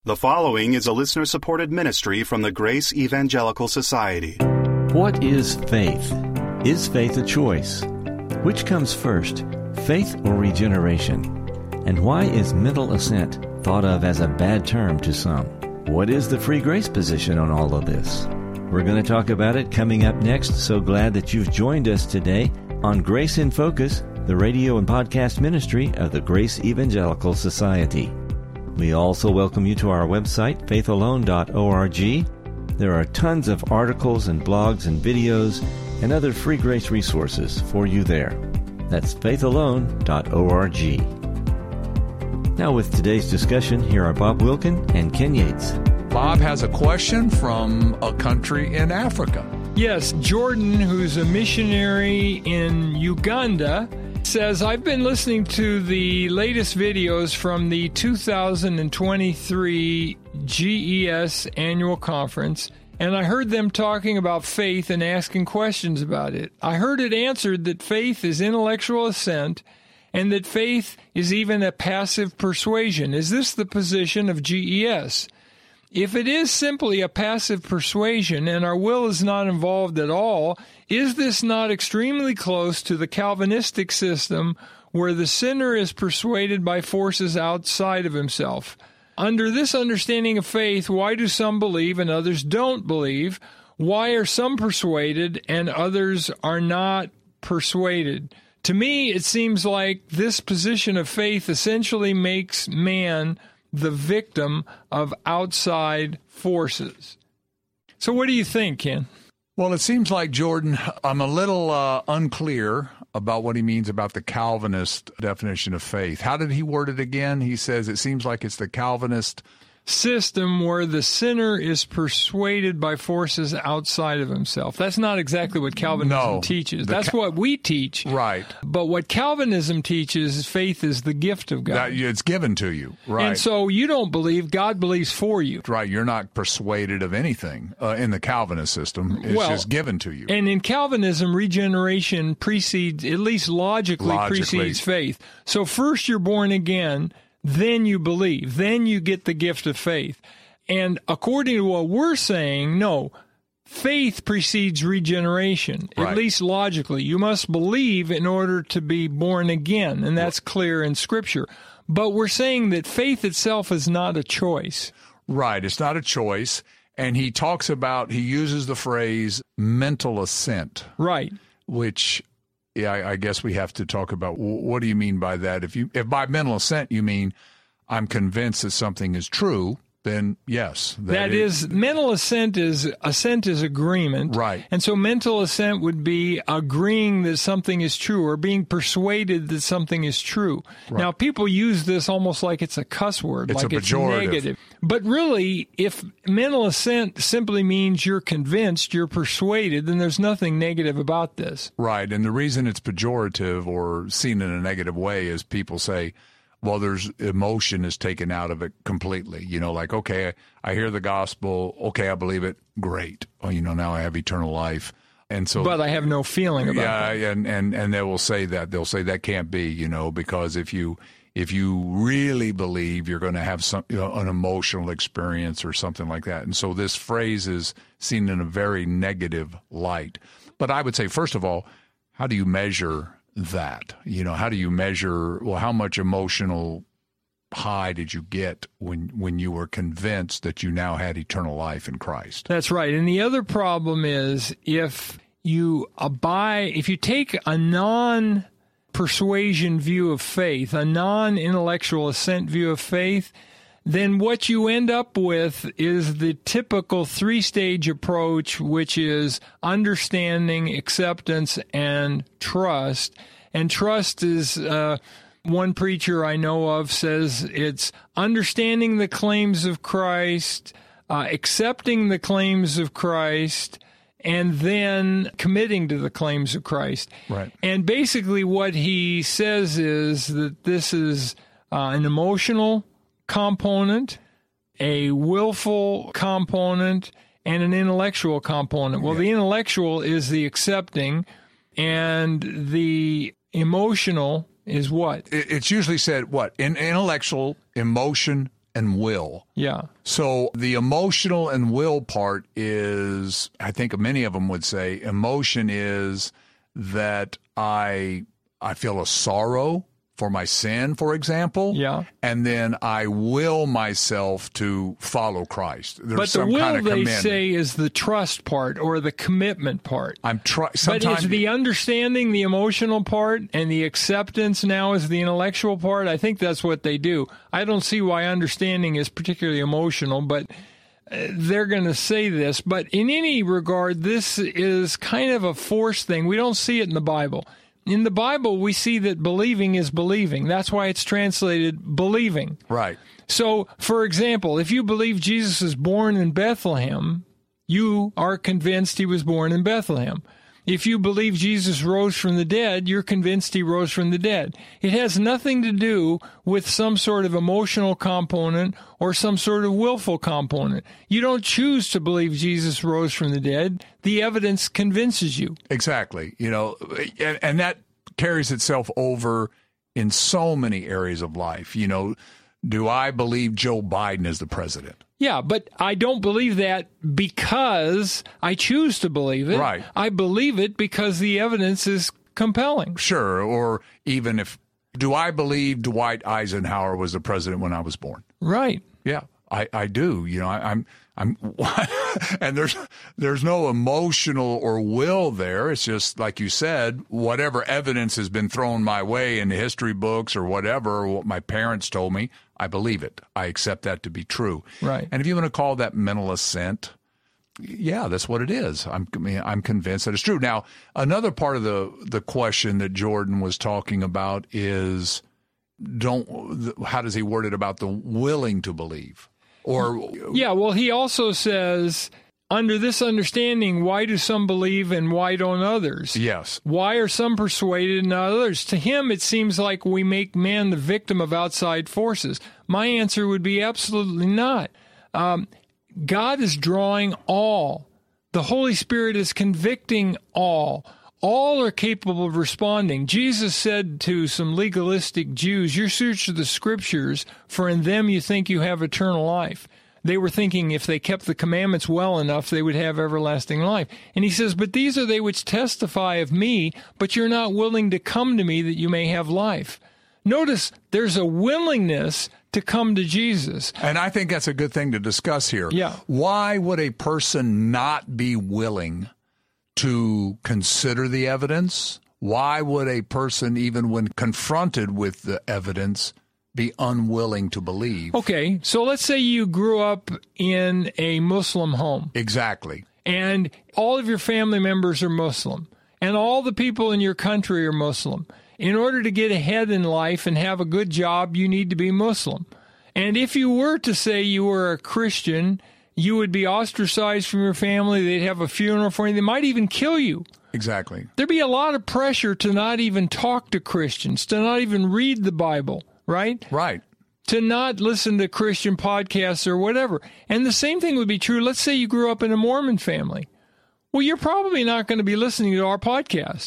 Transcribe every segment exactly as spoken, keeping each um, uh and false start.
The following is a listener-supported ministry from the Grace Evangelical Society. What is faith? Is faith a choice? Which comes first, faith or regeneration? And why is mental assent thought of as a bad term to some? What is the free grace position on all of this? We're going to talk about it coming up next. So glad that you've joined us today on Grace in Focus, the radio and podcast ministry of the Grace Evangelical Society. We also welcome you to our website, faith alone dot org. There are tons of articles and blogs and videos and other free grace resources for you there. That's faith alone dot org. Now with today's discussion, here are Bob Wilkin and Ken Yates. Bob has a question from a country in Africa. Yes, Jordan, who's a missionary in Uganda, says, I've been listening to the latest videos from the two thousand twenty-three G E S annual conference, and I heard them talking about faith and asking questions about it. I heard it answered that faith is intellectual assent and that faith is even a passive persuasion. Is this the position of G E S? If it is simply a passive persuasion and our will is not involved at all, is this not extremely close to the Calvinistic system where the sinner is persuaded by forces outside of himself? Under this understanding of faith, why do some believe and others don't believe? Why are some persuaded and others are not persuaded? To me, it seems like this position of faith essentially makes man the victim of outside forces. So what do you think, Ken? Well, it seems like, Jordan, I'm a little uh, unclear about what he means about the Calvinist definition of faith. How did he word it again? He says it seems like it's the Calvinist system where the sinner is persuaded by forces outside of himself. That's not exactly what Calvinism no, teaches. That's Ca- what we teach. Right. But what Calvinism teaches is faith is the gift of God. That, it's given to you. Right. And so you don't believe, God believes for you. Right. You're not persuaded of anything uh, in the Calvinist system. It's well, just given to you. And in Calvinism, regeneration precedes, at least logically, logically precedes faith. So first you're born again, then you believe. Then you get the gift of faith. And according to what we're saying, no, faith precedes regeneration, right. At least logically. You must believe in order to be born again, and that's clear in Scripture. But we're saying that faith itself is not a choice. Right, it's not a choice. And he talks about, he uses the phrase mental assent. Right. Which... Yeah, I, I guess we have to talk about what do you mean by that? If you, if by mental assent you mean I'm convinced that something is true, then yes. That, that is, is, mental assent is, assent is agreement. Right. And so mental assent would be agreeing that something is true or being persuaded that something is true. Right. Now, people use this almost like it's a cuss word, it's like a it's pejorative. Negative. But really, if mental assent simply means you're convinced, you're persuaded, then there's nothing negative about this. Right. And the reason it's pejorative or seen in a negative way is people say, well, there's emotion is taken out of it completely. You know, like, okay, I hear the gospel. Okay, I believe it. Great. Well, you know, now I have eternal life. And so, but I have no feeling about yeah, that. Yeah, and, and, and they will say that. They'll say that can't be, you know, because if you if you really believe, you're going to have some you know, an emotional experience or something like that. And so this phrase is seen in a very negative light. But I would say, first of all, how do you measure that? You know, how do you measure, well, how much emotional high did you get when when you were convinced that you now had eternal life in Christ? That's right. And the other problem is if you abide, if you take a non-persuasion view of faith, a non-intellectual assent view of faith, then what you end up with is the typical three-stage approach, which is understanding, acceptance, and trust. And trust is, uh, one preacher I know of says it's understanding the claims of Christ, uh, accepting the claims of Christ, and then committing to the claims of Christ. Right. And basically what he says is that this is uh, an emotional component, a willful component, and an intellectual component. Well, yeah. The intellectual is the accepting, and the emotional is what? It's usually said, what? In intellectual, emotion, and will. Yeah. So the emotional and will part is, I think many of them would say, emotion is that I I feel a sorrow for my sin, for example. Yeah. And then I will myself to follow Christ. There's but the some will, kind of they commitment. say, is the trust part or the commitment part. I'm trying. But is the understanding the emotional part and the acceptance now is the intellectual part? I think that's what they do. I don't see why understanding is particularly emotional, but uh, they're going to say this. But in any regard, this is kind of a forced thing. We don't see it in the Bible. In the Bible, we see that believing is believing. That's why it's translated believing. Right. So, for example, if you believe Jesus is born in Bethlehem, you are convinced he was born in Bethlehem. If you believe Jesus rose from the dead, you're convinced he rose from the dead. It has nothing to do with some sort of emotional component or some sort of willful component. You don't choose to believe Jesus rose from the dead. The evidence convinces you. Exactly. You know, and, and that carries itself over in so many areas of life. You know, do I believe Joe Biden is the president? Yeah, but I don't believe that because I choose to believe it. Right. I believe it because the evidence is compelling. Sure. Or even if, do I believe Dwight Eisenhower was the president when I was born? Right. Yeah, I, I do. You know, I, I'm, I'm, and there's, there's no emotional or will there. It's just, like you said, whatever evidence has been thrown my way in the history books or whatever, what my parents told me, I believe it. I accept that to be true. Right. And if you want to call that mental assent, yeah, that's what it is. I'm, I mean, I'm convinced that it's true. Now, another part of the, the question that Jordan was talking about is, don't, how does he word it about the willing to believe? Or yeah, well, he also says, under this understanding, why do some believe and why don't others? Yes. Why are some persuaded and not others? To him, it seems like we make man the victim of outside forces. My answer would be absolutely not. Um, God is drawing all. The Holy Spirit is convicting all. All are capable of responding. Jesus said to some legalistic Jews, you search the Scriptures, for in them you think you have eternal life. They were thinking if they kept the commandments well enough, they would have everlasting life. And he says, but these are they which testify of me, but you're not willing to come to me that you may have life. Notice there's a willingness to come to Jesus. And I think that's a good thing to discuss here. Yeah. Why would a person not be willing to consider the evidence? Why would a person, even when confronted with the evidence, be unwilling to believe? Okay, so let's say you grew up in a Muslim home. Exactly. And all of your family members are Muslim. And all the people in your country are Muslim. In order to get ahead in life and have a good job, you need to be Muslim. And if you were to say you were a Christian, you would be ostracized from your family. They'd have a funeral for you. They might even kill you. Exactly. There'd be a lot of pressure to not even talk to Christians, to not even read the Bible. Right? Right. To not listen to Christian podcasts or whatever. And the same thing would be true. Let's say you grew up in a Mormon family. Well, you're probably not going to be listening to our podcast.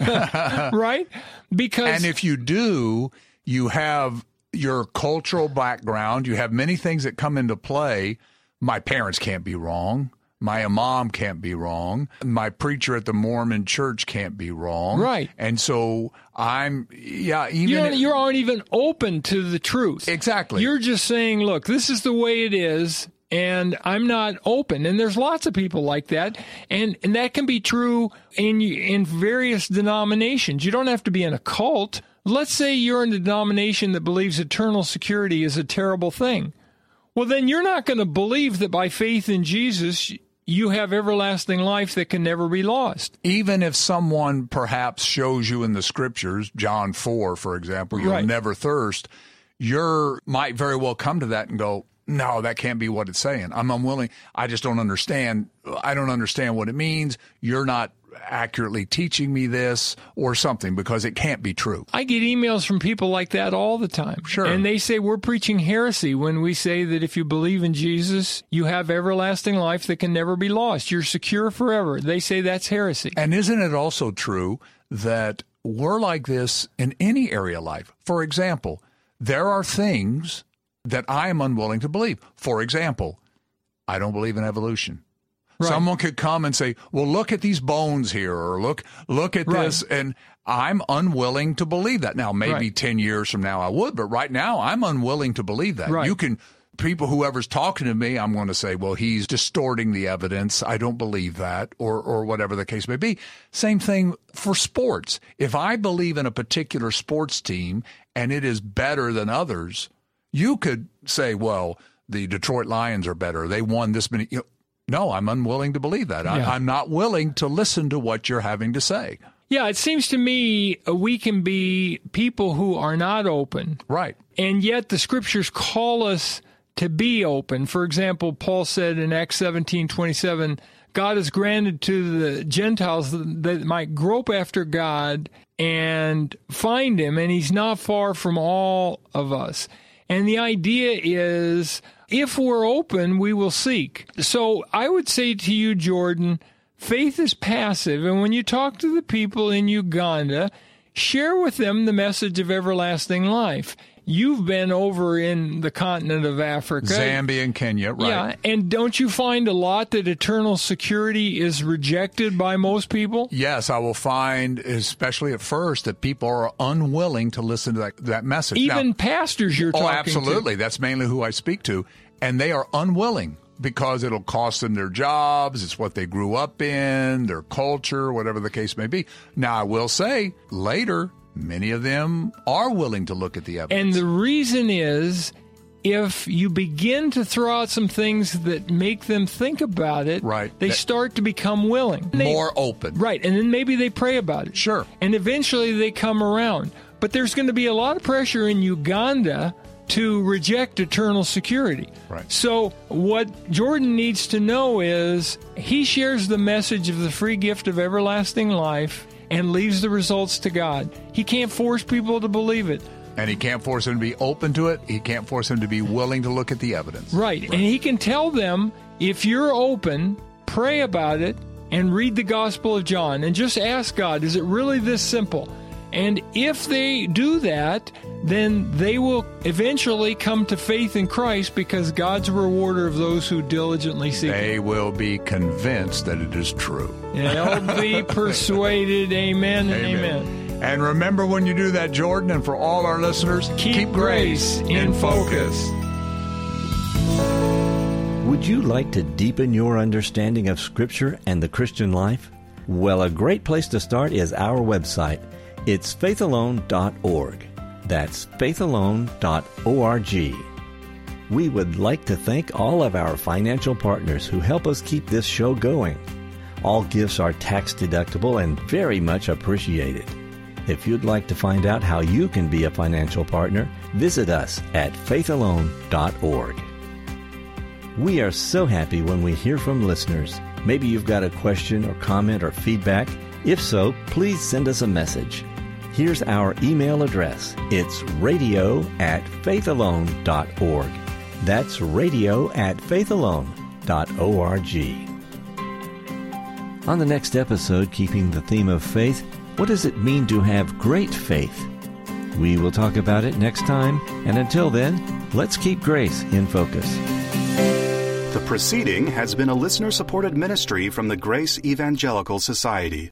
Right? Because and if you do, you have your cultural background. You have many things that come into play. My parents can't be wrong. My imam can't be wrong. My preacher at the Mormon church can't be wrong. Right. And so I'm, yeah, even... You, if, you aren't even open to the truth. Exactly. You're just saying, look, this is the way it is, and I'm not open. And there's lots of people like that. And, and that can be true in, in various denominations. You don't have to be in a cult. Let's say you're in a denomination that believes eternal security is a terrible thing. Well, then you're not going to believe that by faith in Jesus, you have everlasting life that can never be lost. Even if someone perhaps shows you in the Scriptures, John four, for example, you'll Right. never thirst, you might very well come to that and go, no, that can't be what it's saying. I'm unwilling. I just don't understand. I don't understand what it means. You're not accurately teaching me this or something, because it can't be true. I get emails from people like that all the time. Sure. And they say we're preaching heresy when we say that if you believe in Jesus, you have everlasting life that can never be lost. You're secure forever. They say that's heresy. And isn't it also true that we're like this in any area of life? For example, there are things that I am unwilling to believe. For example, I don't believe in evolution. Right. Someone could come and say, well, look at these bones here, or look look at Right. this, and I'm unwilling to believe that. Now, maybe Right. ten years from now I would, but right now I'm unwilling to believe that. Right. You can, people, whoever's talking to me, I'm going to say, well, he's distorting the evidence. I don't believe that, or or whatever the case may be. Same thing for sports. If I believe in a particular sports team and it is better than others, you could say, well, the Detroit Lions are better. They won this many. You know, no, I'm unwilling to believe that. Yeah. I, I'm not willing to listen to what you're having to say. Yeah, it seems to me uh, we can be people who are not open. Right. And yet the scriptures call us to be open. For example, Paul said in Acts seventeen twenty-seven, God has granted to the Gentiles that might grope after God and find him, and he's not far from all of us. And the idea is, if we're open, we will seek. So I would say to you, Jordan, faith is passive. And when you talk to the people in Uganda, share with them the message of everlasting life. You've been over in the continent of Africa. Zambia and Kenya, right. Yeah, and don't you find a lot that eternal security is rejected by most people? Yes, I will find, especially at first, that people are unwilling to listen to that, that message. Even Now, pastors you're oh, talking absolutely. to. That's mainly who I speak to. And they are unwilling because it'll cost them their jobs. It's what they grew up in, their culture, whatever the case may be. Now, I will say later, many of them are willing to look at the evidence. And the reason is, if you begin to throw out some things that make them think about it, Right. they That- start to become willing. They- More open. Right, and then maybe they pray about it. Sure. And eventually they come around. But there's going to be a lot of pressure in Uganda to reject eternal security. Right. So what Jordan needs to know is he shares the message of the free gift of everlasting life and leaves the results to God. He can't force people to believe it. And he can't force them to be open to it. He can't force them to be willing to look at the evidence. Right. And he can tell them, if you're open, pray about it and read the Gospel of John and just ask God, is it really this simple? And if they do that, then they will eventually come to faith in Christ, because God's a rewarder of those who diligently seek Him. They will be convinced that it is true. They'll be persuaded. Amen and amen. And remember, when you do that, Jordan, and for all our listeners, Keep grace in focus. Would you like to deepen your understanding of Scripture and the Christian life? Well, a great place to start is our website. It's faith alone dot org. That's faith alone dot org. We would like to thank all of our financial partners who help us keep this show going. All gifts are tax deductible and very much appreciated. If you'd like to find out how you can be a financial partner, visit us at faith alone dot org. We are so happy when we hear from listeners. Maybe you've got a question or comment or feedback. If so, please send us a message. Here's our email address. It's radio at faith alone dot org. That's radio at faith alone dot org. On the next episode, keeping the theme of faith, what does it mean to have great faith? We will talk about it next time, and until then, let's keep grace in focus. The proceeding has been a listener-supported ministry from the Grace Evangelical Society.